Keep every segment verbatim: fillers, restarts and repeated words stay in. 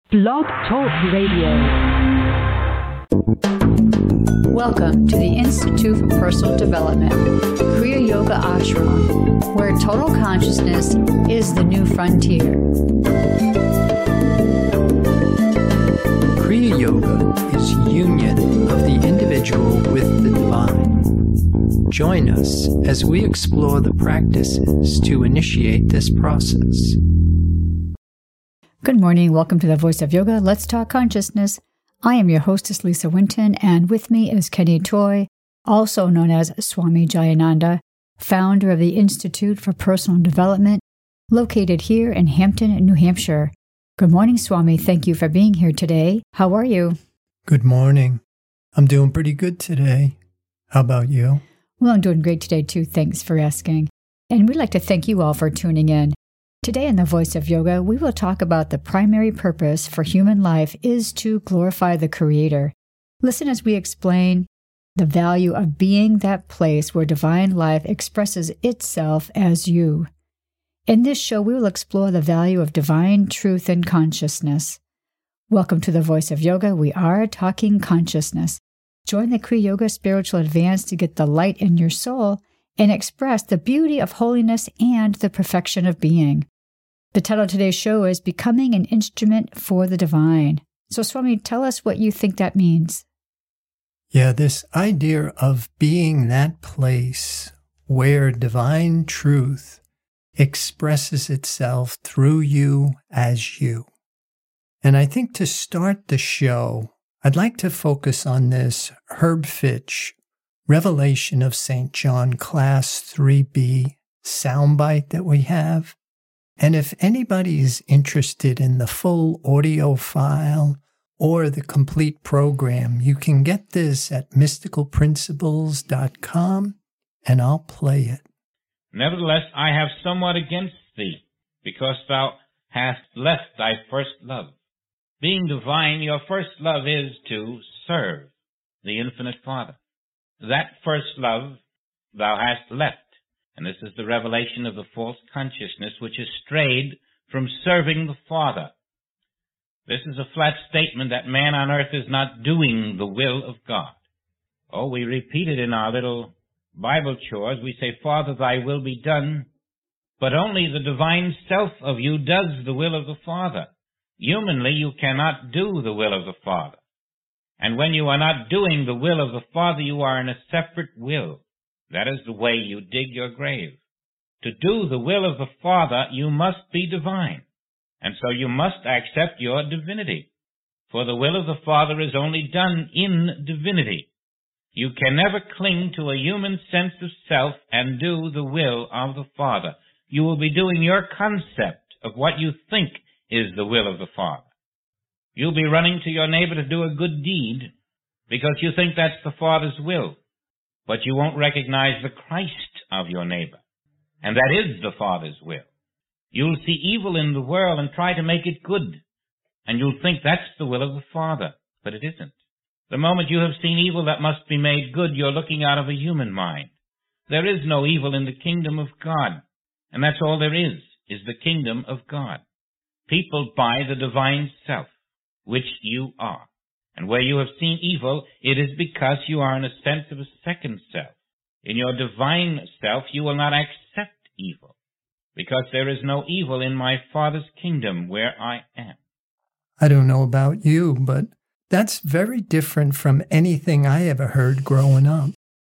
Blog Talk Radio. Welcome to the Institute for Personal Development, Kriya Yoga Ashram, where total consciousness is the new frontier. Kriya Yoga is union of the individual with the divine. Join us as we explore the practices to initiate this process. Good morning. Welcome to the Voice of Yoga. Let's Talk Consciousness. I am your hostess, Lisa Winton, and with me is Kenny Toy, also known as Swami Jayananda, founder of the Institute for Personal Development, located here in Hampton, New Hampshire. Good morning, Swami. Thank you for being here today. How are you? Good morning. I'm doing pretty good today. How about you? Well, I'm doing great today, too. Thanks for asking. And we'd like to thank you all for tuning in. Today in the Voice of Yoga, we will talk about the primary purpose for human life is to glorify the Creator. Listen as we explain the value of being that place where divine life expresses itself as you. In this show, we will explore the value of divine truth and consciousness. Welcome to the Voice of Yoga. We are talking consciousness. Join the Kriya Yoga Spiritual Advance to get the light in your soul and express the beauty of holiness and the perfection of being. The title of today's show is Becoming an Instrument for the Divine. So, Swami, tell us what you think that means. Yeah, this idea of being that place where divine truth expresses itself through you as you. And I think to start the show, I'd like to focus on this Herb Fitch Revelation of Saint John Class three B soundbite that we have. And if anybody is interested in the full audio file or the complete program, you can get this at mystical principles dot com, and I'll play it. Nevertheless, I have somewhat against thee, because thou hast left thy first love. Being divine, your first love is to serve the infinite Father. That first love thou hast left, and this is the revelation of the false consciousness which has strayed from serving the Father. This is a flat statement that man on earth is not doing the will of God. Oh, we repeat it in our little Bible chores. We say, Father, thy will be done, but only the divine self of you does the will of the Father. Humanly, you cannot do the will of the Father. And when you are not doing the will of the Father, you are in a separate will. That is the way you dig your grave. To do the will of the Father, you must be divine. And so you must accept your divinity. For the will of the Father is only done in divinity. You can never cling to a human sense of self and do the will of the Father. You will be doing your concept of what you think is the will of the Father. You'll be running to your neighbor to do a good deed because you think that's the Father's will. But you won't recognize the Christ of your neighbor. And that is the Father's will. You'll see evil in the world and try to make it good. And you'll think that's the will of the Father. But it isn't. The moment you have seen evil that must be made good, you're looking out of a human mind. There is no evil in the kingdom of God. And that's all there is, is the kingdom of God. People buy the divine self, which you are. And where you have seen evil, it is because you are in a sense of a second self. In your divine self, you will not accept evil, because there is no evil in my Father's kingdom where I am. I don't know about you, but that's very different from anything I ever heard growing up.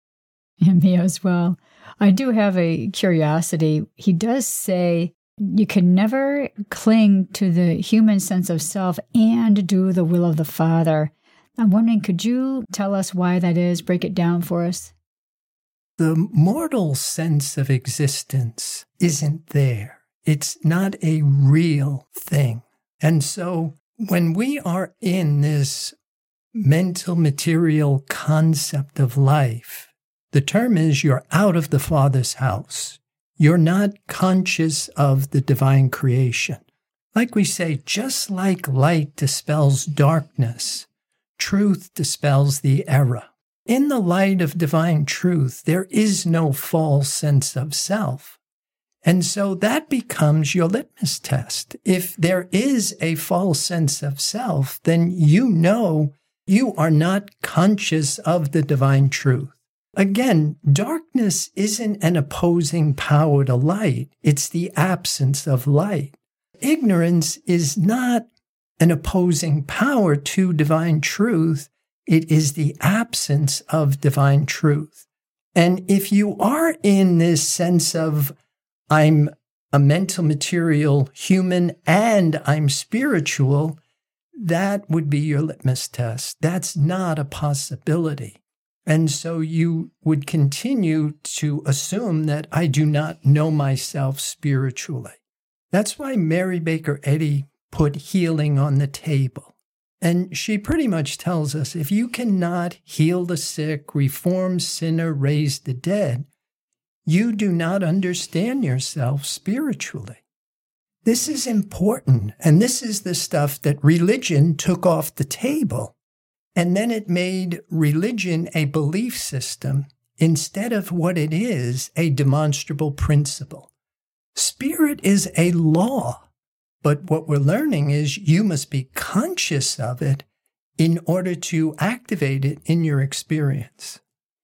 And me as well. I do have a curiosity. He does say you can never cling to the human sense of self and do the will of the Father. I'm wondering, could you tell us why that is? Break it down for us. The mortal sense of existence isn't there. It's not a real thing. And so when we are in this mental material concept of life, the term is you're out of the Father's house. You're not conscious of the divine creation. Like we say, just like light dispels darkness, truth dispels the error. In the light of divine truth, there is no false sense of self. And so that becomes your litmus test. If there is a false sense of self, then you know you are not conscious of the divine truth. Again, darkness isn't an opposing power to light. It's the absence of light. Ignorance is not an opposing power to divine truth. It is the absence of divine truth. And if you are in this sense of, I'm a mental, material human and I'm spiritual, that would be your litmus test. That's not a possibility. And so you would continue to assume that I do not know myself spiritually. That's why Mary Baker Eddy put healing on the table. And she pretty much tells us, if you cannot heal the sick, reform sinner, raise the dead, you do not understand yourself spiritually. This is important, and this is the stuff that religion took off the table. And then it made religion a belief system instead of what it is, a demonstrable principle. Spirit is a law, but what we're learning is you must be conscious of it in order to activate it in your experience.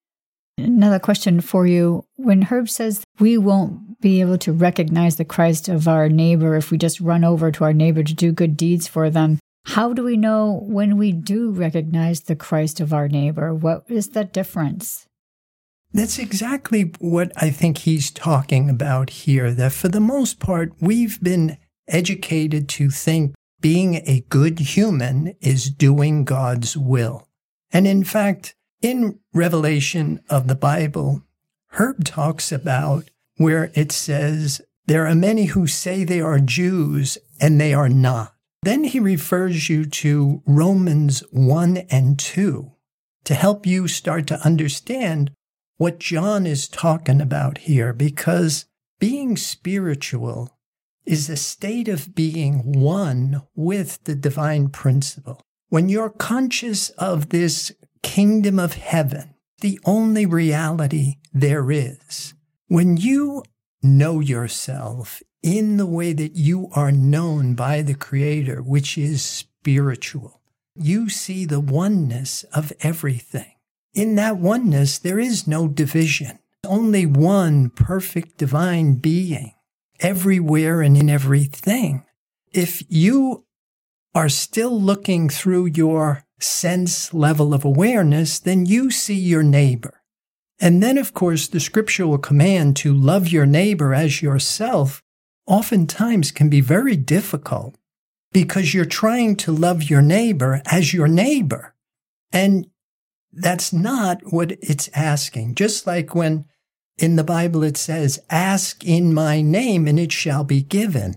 Another question for you. When Herb says we won't be able to recognize the Christ of our neighbor if we just run over to our neighbor to do good deeds for them, how do we know when we do recognize the Christ of our neighbor? What is the difference? That's exactly what I think he's talking about here, that for the most part, we've been educated to think being a good human is doing God's will. And in fact, in Revelation of the Bible, Herb talks about where it says, there are many who say they are Jews and they are not. Then he refers you to Romans one and two to help you start to understand what John is talking about here, because being spiritual is a state of being one with the divine principle. When you're conscious of this kingdom of heaven, the only reality there is, when you know yourself in the way that you are known by the Creator, which is spiritual, you see the oneness of everything. In that oneness, there is no division. Only one perfect divine being, everywhere and in everything. If you are still looking through your sense level of awareness, then you see your neighbor. And then, of course, the scriptural command to love your neighbor as yourself oftentimes can be very difficult because you're trying to love your neighbor as your neighbor. And that's not what it's asking. Just like when in the Bible it says, ask in my name and it shall be given.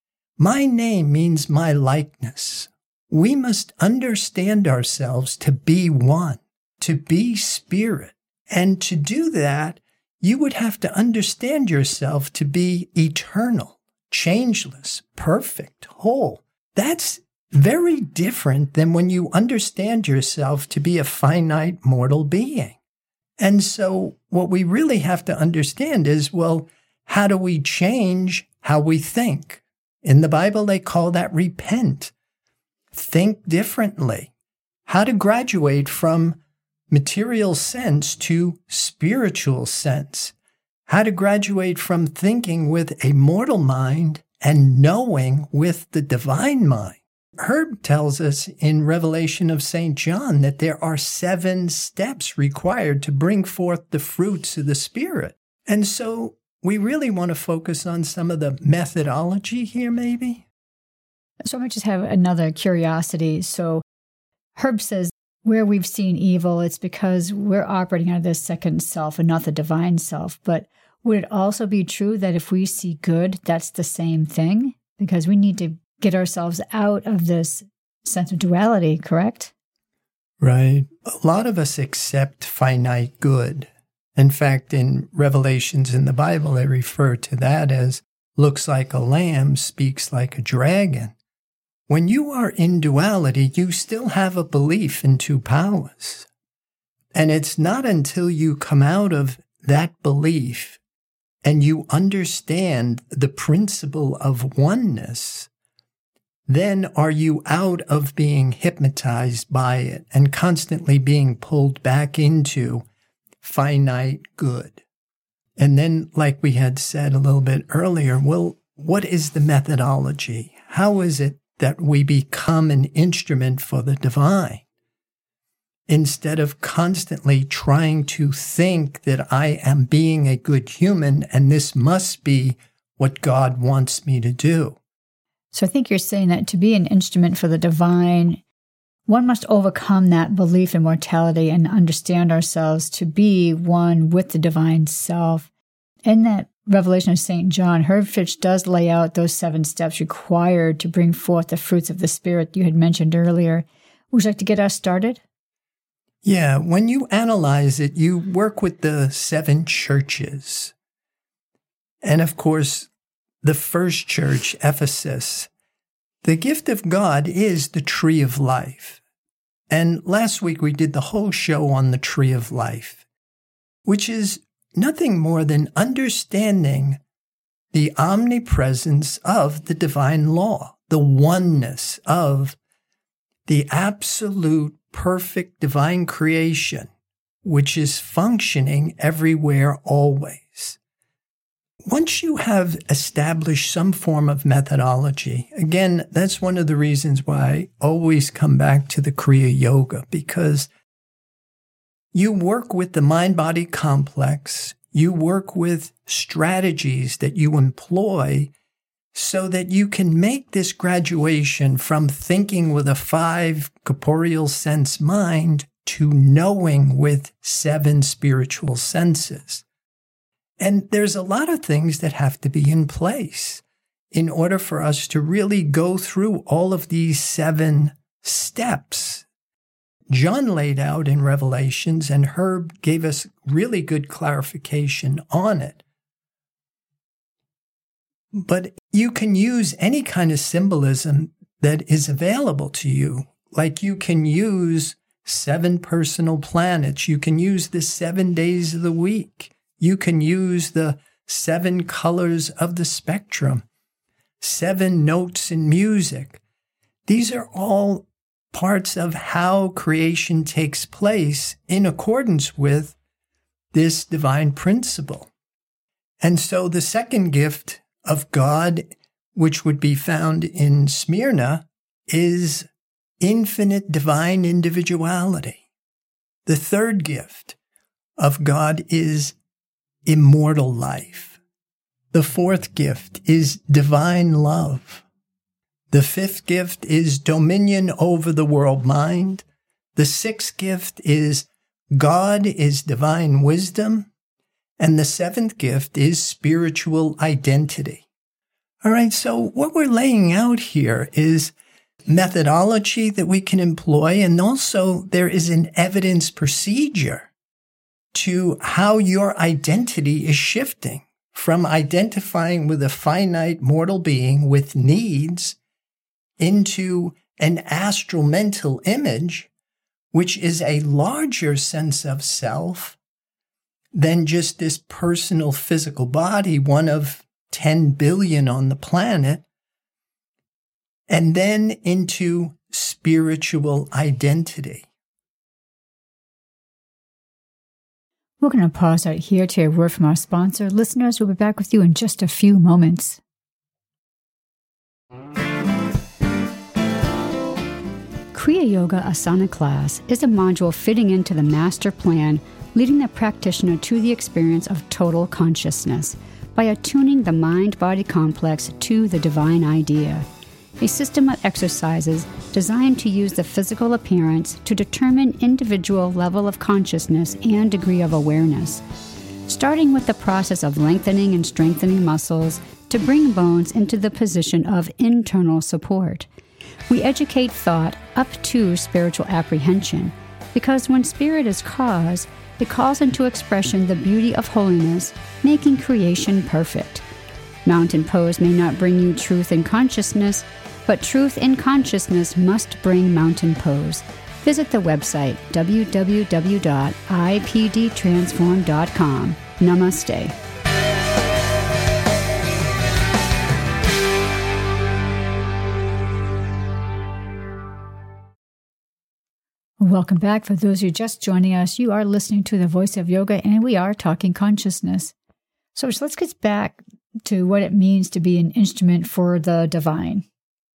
My name means my likeness. We must understand ourselves to be one, to be spirit. And to do that, you would have to understand yourself to be eternal, changeless, perfect, whole. That's very different than when you understand yourself to be a finite mortal being. And so what we really have to understand is, well, how do we change how we think? In the Bible, they call that repent. Think differently. How to graduate from material sense to spiritual sense. How to graduate from thinking with a mortal mind and knowing with the divine mind. Herb tells us in Revelation of Saint John that there are seven steps required to bring forth the fruits of the Spirit. And so we really want to focus on some of the methodology here, maybe? So I might just have another curiosity. So Herb says where we've seen evil, it's because we're operating out of this second self and not the divine self. But would it also be true that if we see good, that's the same thing? Because we need to get ourselves out of this sense of duality, correct? Right. A lot of us accept finite good. In fact, in Revelations in the Bible, they refer to that as looks like a lamb, speaks like a dragon. When you are in duality, you still have a belief in two powers. And it's not until you come out of that belief and you understand the principle of oneness, then are you out of being hypnotized by it and constantly being pulled back into finite good. And then, like we had said a little bit earlier, well, what is the methodology? How is it that we become an instrument for the divine? Instead of constantly trying to think that I am being a good human and this must be what God wants me to do. So I think you're saying that to be an instrument for the divine, one must overcome that belief in mortality and understand ourselves to be one with the divine self. In that Revelation of Saint John, Herb Fitch does lay out those seven steps required to bring forth the fruits of the Spirit you had mentioned earlier. Would you like to get us started? Yeah, when you analyze it, you work with the seven churches. And of course, the first church, Ephesus, the gift of God is the tree of life. And last week we did the whole show on the tree of life, which is nothing more than understanding the omnipresence of the divine law, the oneness of the absolute perfect divine creation, which is functioning everywhere always. Once you have established some form of methodology, again, that's one of the reasons why I always come back to the Kriya Yoga, because you work with the mind-body complex, you work with strategies that you employ so that you can make this graduation from thinking with a five corporeal sense mind to knowing with seven spiritual senses. And there's a lot of things that have to be in place in order for us to really go through all of these seven steps. John laid out in Revelations, and Herb gave us really good clarification on it. But you can use any kind of symbolism that is available to you. Like you can use seven personal planets. You can use the seven days of the week. You can use the seven colors of the spectrum, seven notes in music. These are all parts of how creation takes place in accordance with this divine principle. And so the second gift of God, which would be found in Smyrna, is infinite divine individuality. The third gift of God is immortal life. The fourth gift is divine love. The fifth gift is dominion over the world mind. The sixth gift is God is divine wisdom. And the seventh gift is spiritual identity. All right, so what we're laying out here is methodology that we can employ, and also there is an evidence procedure to how your identity is shifting from identifying with a finite mortal being with needs into an astral mental image, which is a larger sense of self than just this personal physical body, one of ten billion on the planet, and then into spiritual identity. We're going to pause out here to hear a word from our sponsor. Listeners, we'll be back with you in just a few moments. Kriya Yoga Asana class is a module fitting into the master plan, leading the practitioner to the experience of total consciousness by attuning the mind-body complex to the divine idea. A system of exercises designed to use the physical appearance to determine individual level of consciousness and degree of awareness, starting with the process of lengthening and strengthening muscles to bring bones into the position of internal support. We educate thought up to spiritual apprehension, because when spirit is cause, it calls into expression the beauty of holiness, making creation perfect. Mountain pose may not bring you truth in consciousness, but truth in consciousness must bring mountain pose. Visit the website w w w dot i p d transform dot com. Namaste. Welcome back. For those who are just joining us, you are listening to The Voice of Yoga, and we are talking consciousness. So let's get back to what it means to be an instrument for the divine.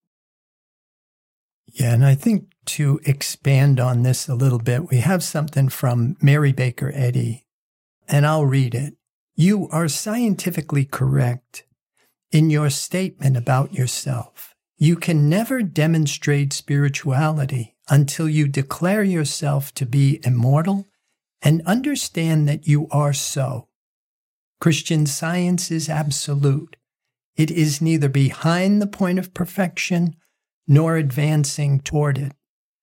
Yeah, and I think to expand on this a little bit, we have something from Mary Baker Eddy, and I'll read it. You are scientifically correct in your statement about yourself. You can never demonstrate spirituality until you declare yourself to be immortal and understand that you are so. Christian Science is absolute. It is neither behind the point of perfection nor advancing toward it.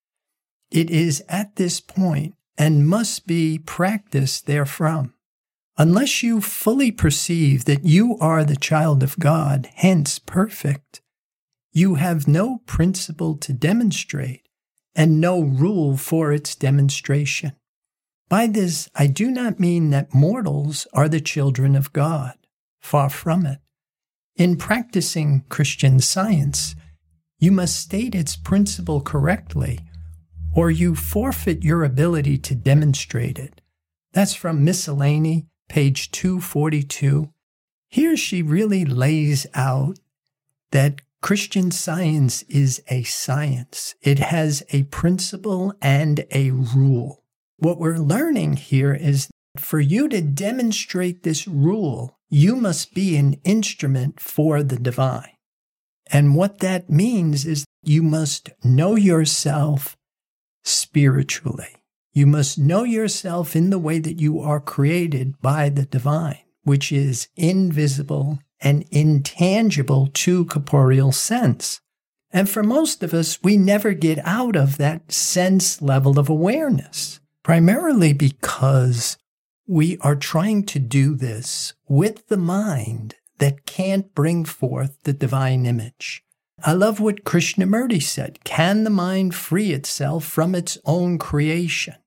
It is at this point and must be practiced therefrom. Unless you fully perceive that you are the child of God, hence perfect, you have no principle to demonstrate and no rule for its demonstration. By this, I do not mean that mortals are the children of God. Far from it. In practicing Christian Science, you must state its principle correctly, or you forfeit your ability to demonstrate it. That's from Miscellany, page two forty-two. Here she really lays out that Christian Science is a science. It has a principle and a rule. What we're learning here is for you to demonstrate this rule, you must be an instrument for the divine. And what that means is you must know yourself spiritually. You must know yourself in the way that you are created by the divine, which is invisible and intangible to corporeal sense. And for most of us, we never get out of that sense level of awareness, primarily because we are trying to do this with the mind that can't bring forth the divine image. I love what Krishnamurti said. Can the mind free itself from its own creation?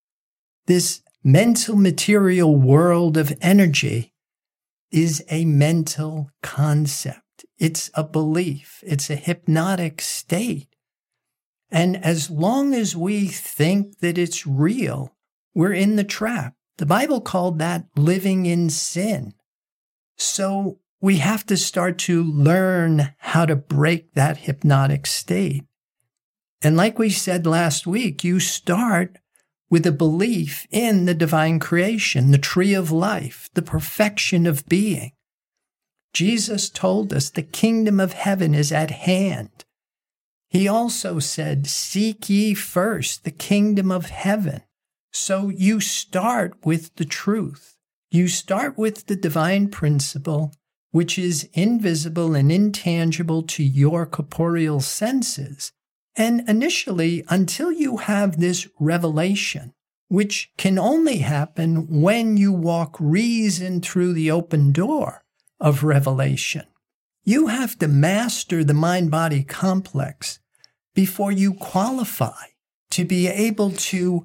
This mental material world of energy is a mental concept. It's a belief. It's a hypnotic state. And as long as we think that it's real, we're in the trap. The Bible called that living in sin. So we have to start to learn how to break that hypnotic state. And like we said last week, you start with a belief in the divine creation, the tree of life, the perfection of being. Jesus told us the kingdom of heaven is at hand. He also said, seek ye first the kingdom of heaven. So you start with the truth. You start with the divine principle, which is invisible and intangible to your corporeal senses. And initially, until you have this revelation, which can only happen when you walk reason through the open door of revelation, you have to master the mind-body complex before you qualify to be able to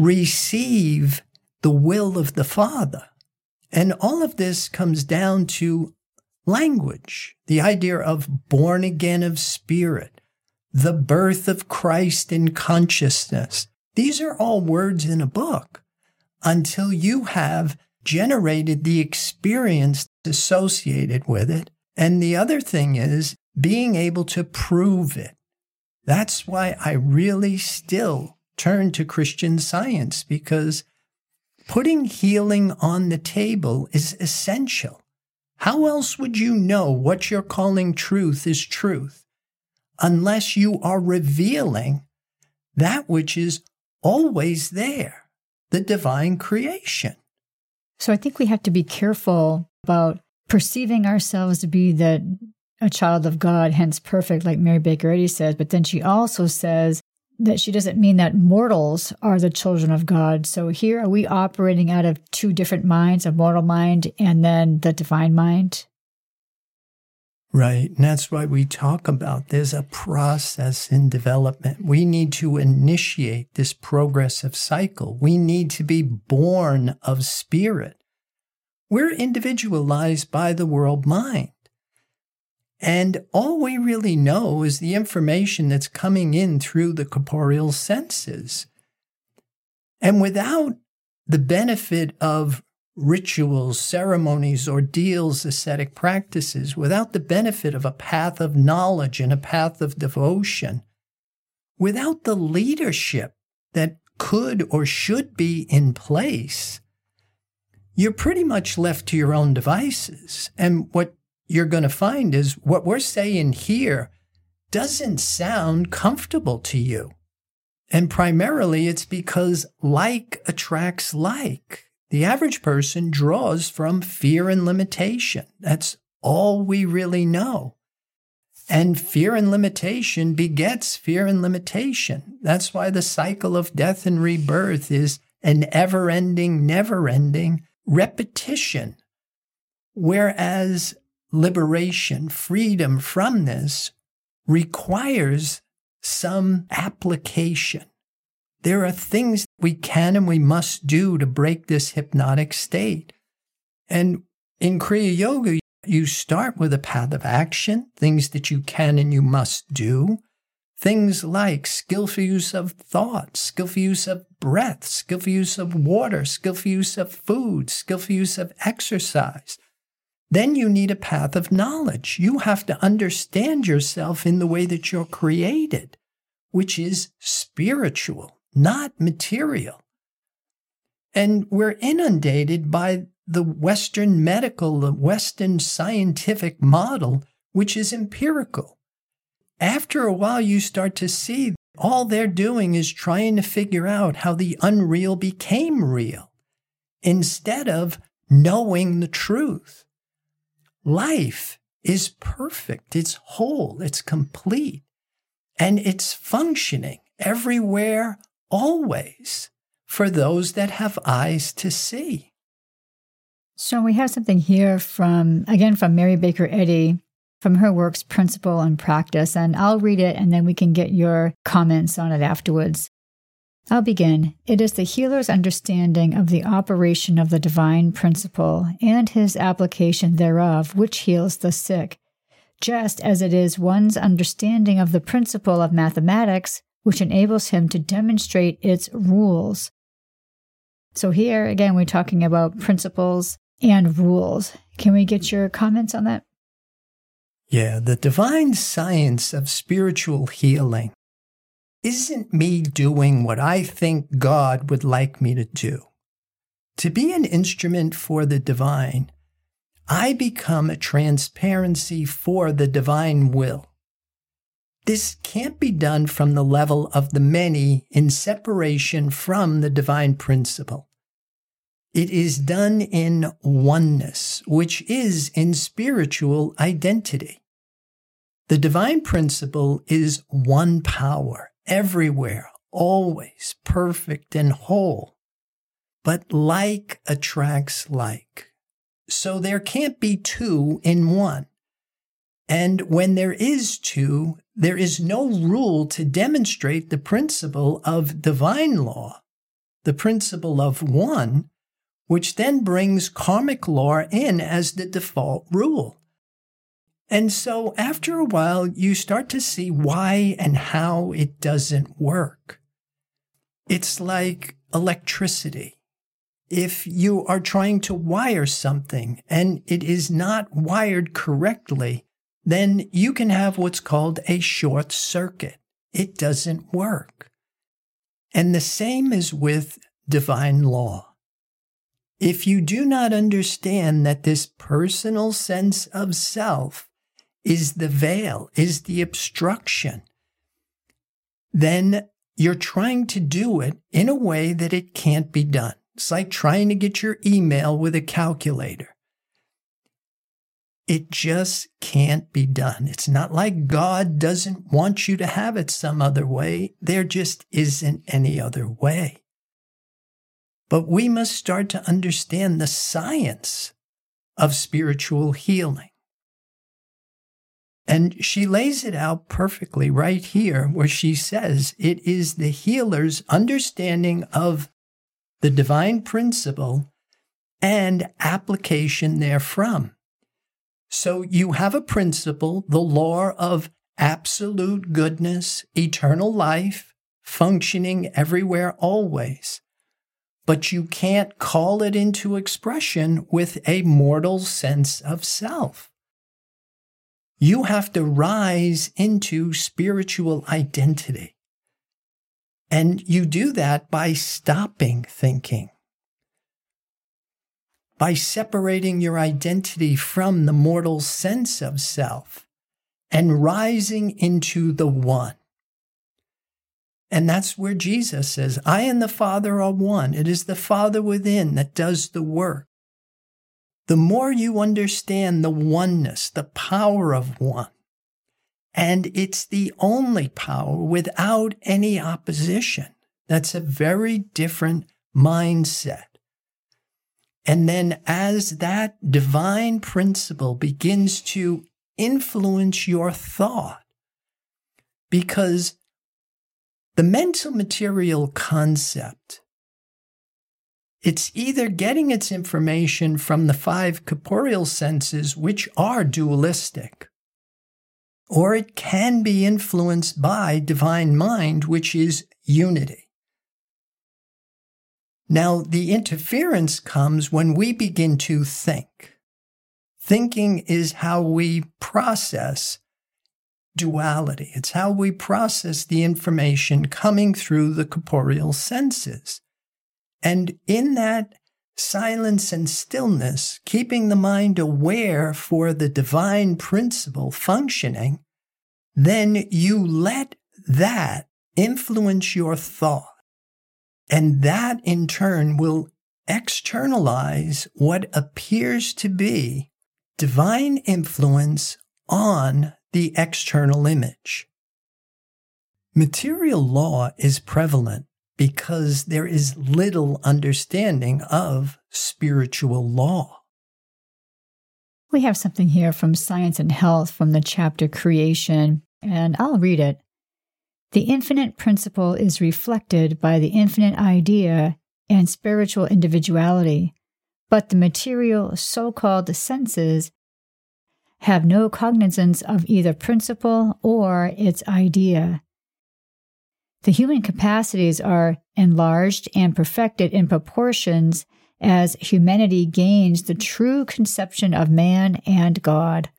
receive the will of the Father. And all of this comes down to language, the idea of born again of spirit, the birth of Christ in consciousness. These are all words in a book until you have generated the experience associated with it. And the other thing is being able to prove it. That's why I really still turn to Christian Science, because putting healing on the table is essential. How else would you know what you're calling truth is truth unless you are revealing that which is always there, the divine creation? So I think we have to be careful about perceiving ourselves to be the a child of God, hence perfect, like Mary Baker Eddy says. But then she also says that she doesn't mean that mortals are the children of God. So here, are we operating out of two different minds, a mortal mind and then the divine mind? Right. And that's why we talk about there's a process in development. We need to initiate this progressive cycle. We need to be born of spirit. We're individualized by the world mind. And all we really know is the information that's coming in through the corporeal senses. And without the benefit of rituals, ceremonies, ordeals, ascetic practices, without the benefit of a path of knowledge and a path of devotion, without the leadership that could or should be in place, you're pretty much left to your own devices. And what you're going to find is what we're saying here doesn't sound comfortable to you. And primarily it's because like attracts like. The average person draws from fear and limitation. That's all we really know. And fear and limitation begets fear and limitation. That's why the cycle of death and rebirth is an ever-ending, never-ending repetition. Whereas liberation, freedom from this, requires some application. There are things we can and we must do to break this hypnotic state. And in Kriya Yoga, you start with a path of action, things that you can and you must do, things like skillful use of thought, skillful use of breath, skillful use of water, skillful use of food, skillful use of exercise. Then you need a path of knowledge. You have to understand yourself in the way that you're created, which is spiritual, not material. And we're inundated by the Western medical, the Western scientific model, which is empirical. After a while, you start to see all they're doing is trying to figure out how the unreal became real, instead of knowing the truth. Life is perfect, it's whole, it's complete, and it's functioning everywhere, always, for those that have eyes to see. So we have something here from, again, from Mary Baker Eddy, from her works, Principle and Practice, and I'll read it and then we can get your comments on it afterwards. I'll begin. It is the healer's understanding of the operation of the divine principle and his application thereof which heals the sick, just as it is one's understanding of the principle of mathematics which enables him to demonstrate its rules. So here, again, we're talking about principles and rules. Can we get your comments on that? Yeah, the divine science of spiritual healing isn't me doing what I think God would like me to do. To be an instrument for the divine, I become a transparency for the divine will. This can't be done from the level of the many in separation from the divine principle. It is done in oneness, which is in spiritual identity. The divine principle is one power, everywhere, always, perfect and whole. But like attracts like. So there can't be two in one. And when there is two, there is no rule to demonstrate the principle of divine law, the principle of one, which then brings karmic law in as the default rule. And so after a while, you start to see why and how it doesn't work. It's like electricity. If you are trying to wire something and it is not wired correctly, then you can have what's called a short circuit. It doesn't work. And the same is with divine law. If you do not understand that this personal sense of self is the veil, is the obstruction, then you're trying to do it in a way that it can't be done. It's like trying to get your email with a calculator. It just can't be done. It's not like God doesn't want you to have it some other way. There just isn't any other way. But we must start to understand the science of spiritual healing. And she lays it out perfectly right here, where she says it is the healer's understanding of the divine principle and application therefrom. So you have a principle, the law of absolute goodness, eternal life, functioning everywhere always. but you can't call it into expression with a mortal sense of self. You have to rise into spiritual identity. And you do that by stopping thinking, by separating your identity from the mortal sense of self and rising into the one. And that's where Jesus says, I and the Father are one. It is the Father within that does the work. The more you understand the oneness, the power of one, and it's the only power without any opposition. That's a very different mindset. And then as that divine principle begins to influence your thought, because the mental material concept, it's either getting its information from the five corporeal senses, which are dualistic, or it can be influenced by divine mind, which is unity. Now, the interference comes when we begin to think. Thinking is how we process duality. It's how we process the information coming through the corporeal senses. And in that silence and stillness, keeping the mind aware for the divine principle functioning, then you let that influence your thought. And that in turn will externalize what appears to be divine influence on the external image. Material law is prevalent because there is little understanding of spiritual law. We have something here from Science and Health from the chapter Creation, and I'll read it. The infinite principle is reflected by the infinite idea and spiritual individuality, but the material so-called senses have no cognizance of either principle or its idea. The human capacities are enlarged and perfected in proportions as humanity gains the true conception of man and God.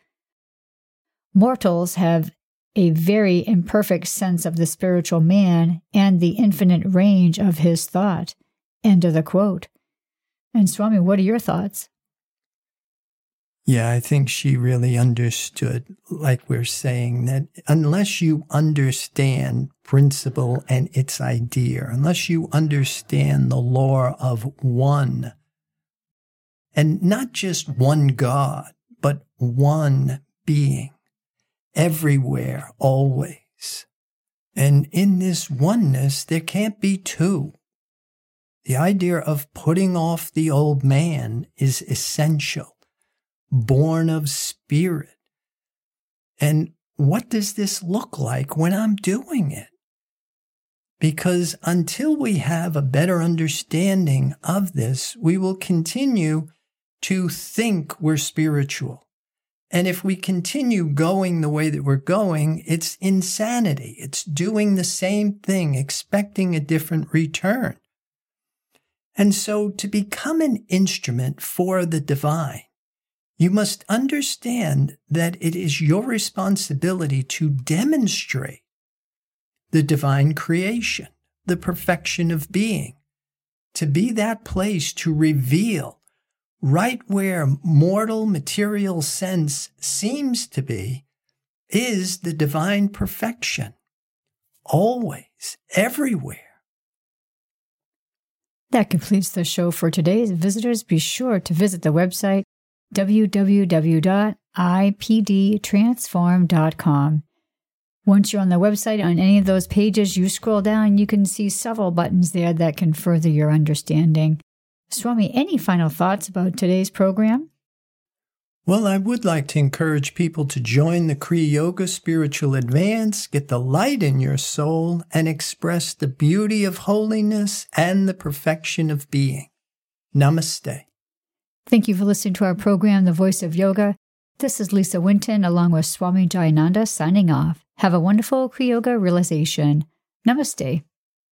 Mortals have a very imperfect sense of the spiritual man and the infinite range of his thought. End of the quote. And Swami, what are your thoughts? Yeah, I think she really understood, like we're saying, that unless you understand principle and its idea, unless you understand the law of one, and not just one God, but one being, everywhere, always. And in this oneness, there can't be two. The idea of putting off the old man is essential. Born of spirit. And what does this look like when I'm doing it? Because until we have a better understanding of this, we will continue to think we're spiritual. And if we continue going the way that we're going, it's insanity. It's doing the same thing, expecting a different return. And so to become an instrument for the divine, you must understand that it is your responsibility to demonstrate the divine creation, the perfection of being, to be that place to reveal right where mortal material sense seems to be is the divine perfection, always, everywhere. That completes the show for today. Visitors, be sure to visit the website w w w dot i p d transform dot com. Once you're on the website, on any of those pages, you scroll down, you can see several buttons there that can further your understanding. Swami, any final thoughts about today's program? Well, I would like to encourage people to join the Kriya Yoga Spiritual Advance, get the light in your soul, and express the beauty of holiness and the perfection of being. Namaste. Thank you for listening to our program, The Voice of Yoga. This is Lisa Winton, along with Swami Jayananda, signing off. Have a wonderful Kriya Yoga realization. Namaste.